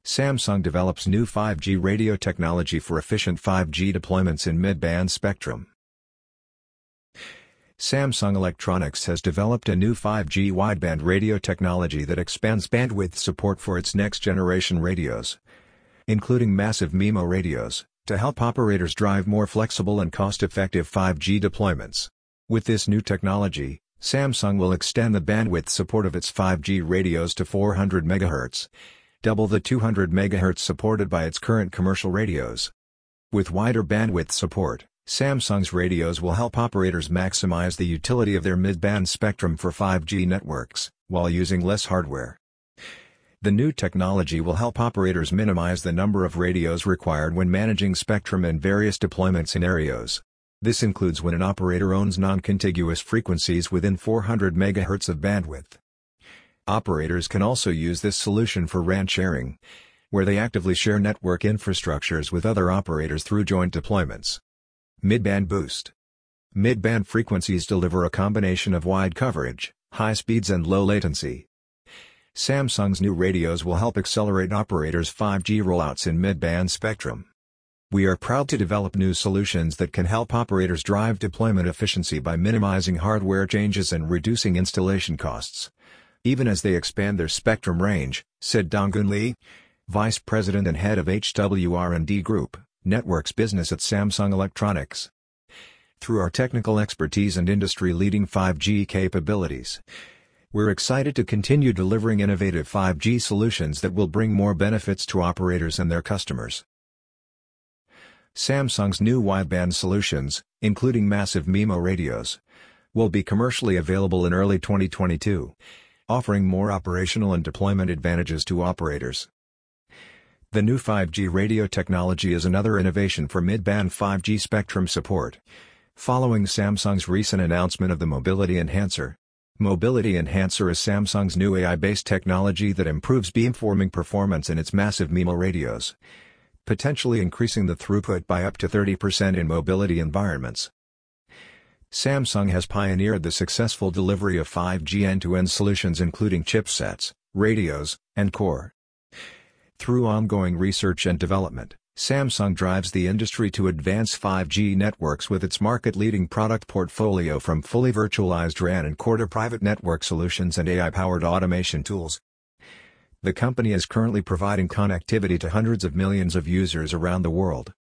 Samsung develops new 5G radio technology for efficient 5G deployments in mid-band spectrum. Samsung Electronics has developed a new 5G wideband radio technology that expands bandwidth support for its next-generation radios, including massive MIMO radios, to help operators drive more flexible and cost-effective 5G deployments. With this new technology, Samsung will extend the bandwidth support of its 5G radios to 400 MHz, double the 200 MHz supported by its current commercial radios. With wider bandwidth support, Samsung's radios will help operators maximize the utility of their mid-band spectrum for 5G networks, while using less hardware. The new technology will help operators minimize the number of radios required when managing spectrum in various deployment scenarios. This includes when an operator owns non-contiguous frequencies within 400 MHz of bandwidth. Operators can also use this solution for RAN sharing, where they actively share network infrastructures with other operators through joint deployments. Mid-band boost. Mid-band frequencies deliver a combination of wide coverage, high speeds and low latency. Samsung's new radios will help accelerate operators' 5G rollouts in mid-band spectrum. We are proud to develop new solutions that can help operators drive deployment efficiency by minimizing hardware changes and reducing installation costs, even as they expand their spectrum range, said Donggun Lee, Vice President and Head of HWR&D Group, Networks Business at Samsung Electronics. Through our technical expertise and industry-leading 5G capabilities, we're excited to continue delivering innovative 5G solutions that will bring more benefits to operators and their customers. Samsung's new wideband solutions, including massive MIMO radios, will be commercially available in early 2022, offering more operational and deployment advantages to operators. The new 5G radio technology is another innovation for mid-band 5G spectrum support, following Samsung's recent announcement of the Mobility Enhancer. Mobility Enhancer is Samsung's new AI-based technology that improves beamforming performance in its massive MIMO radios, potentially increasing the throughput by up to 30% in mobility environments. Samsung has pioneered the successful delivery of 5G end-to-end solutions including chipsets, radios, and core. Through ongoing research and development, Samsung drives the industry to advance 5G networks with its market-leading product portfolio from fully virtualized RAN and core to private network solutions and AI-powered automation tools. The company is currently providing connectivity to hundreds of millions of users around the world.